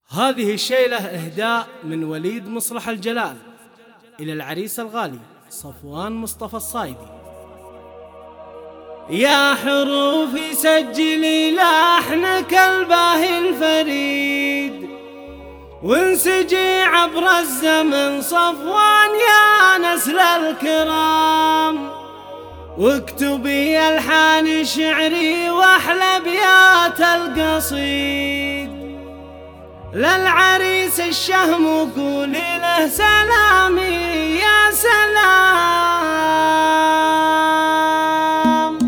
هذه الشيلة إهداء من وليد مصلح الجلال إلى العريس الغالي صفوان مصطفى الصايدي. يا حروفي سجلي لحنك الباهي الفريد، وانسجي عبر الزمن صفوان يا نسل الكرام، واكتبي الحان شعري واحلى ابيات القصيد، للعريس الشهم وقولي له سلامي يا سلام.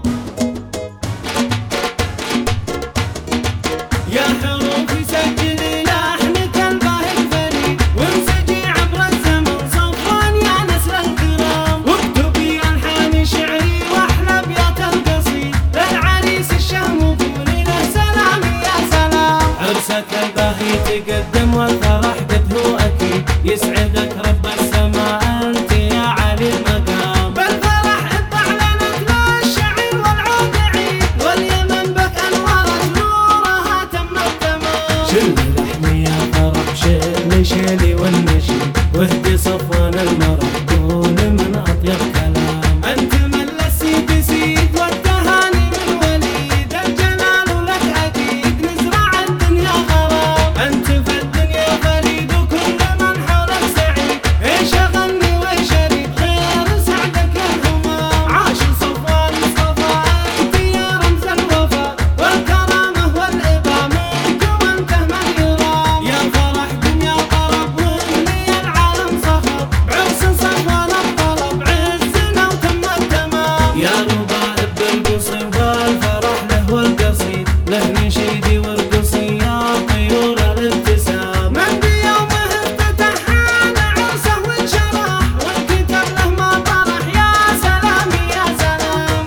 يا حروفي سجلي لحنك الباهي الفريد، وانسجي عبر الزمن صفوان يا نسل الكرام، واكتبي الحان شعري واحلى ابيات القصيد، للعريس الشهم وقولي له سلامي يا سلام. عرسك الباهي تقدم والفرح قد هو اكيد، يسعدك رب السماء انت يا علي المقام، بالفرح اعلنت له الشعر والعود عيد، واليمن بك انورت نورها تم التمام. شلي لحمي يا فرح شيلي شيلي والنشيد، واهدي صفوان المرح قول من اطيب كلام، انت من السيد سيد والتهاني من وليد، الجلال لك اكيد نزرع الدنيا غرام، انت في الدنيا فريد وكل من حولك سعيد، ايش اغني وايش اريد غير سعدك يا الهمام. عاش صفوان مصطفى انت يا رمز الوفا والكرامه والابا، منك وانته من يرام، يا فرح دنيا طرب وامني العالم صخب، بعرس صفوان الطلب عزنا وتم التمام. يا ربائب بالقصي والفرح له والقصيد، له نشيدي وارقصي يا طيور الابتسام، من بيومه افتتح حان عرسه وانشرح، والكتاب له ما طرح يا سلامي يا سلام.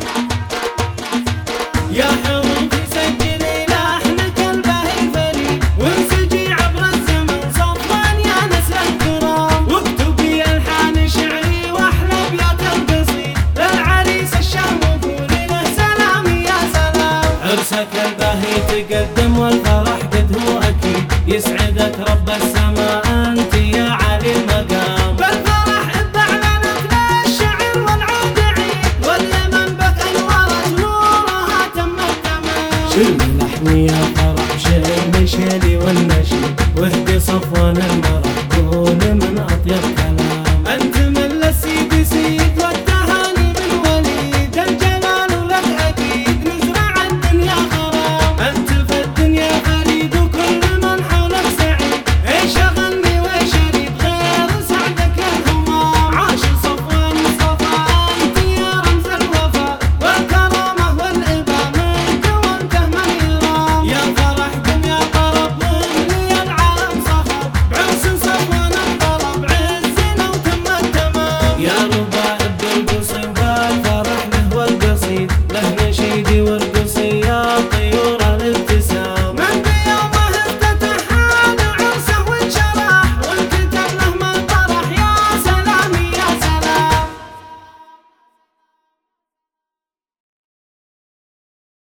يا حروفي سجلي لحنك الباهي الفريد، وانسجي عبر الزمن صفوان يا نسل الكرام، واكتبي الحان شعري واحلى ابيات القصيد، للعريس الشهم وقولي له سلامي يا سلام. عرسك الباهي تقدم والفرح قد هو اكيد، يسعدك رب السماء انت يا علي المقام، بالفرح اعلنت له الشعر والعود عيد، واليمن بك انورت نورها تم التمام. شلي لحمي يا فرح شيلي شيلي والنشيد، واهدي صفوان المرح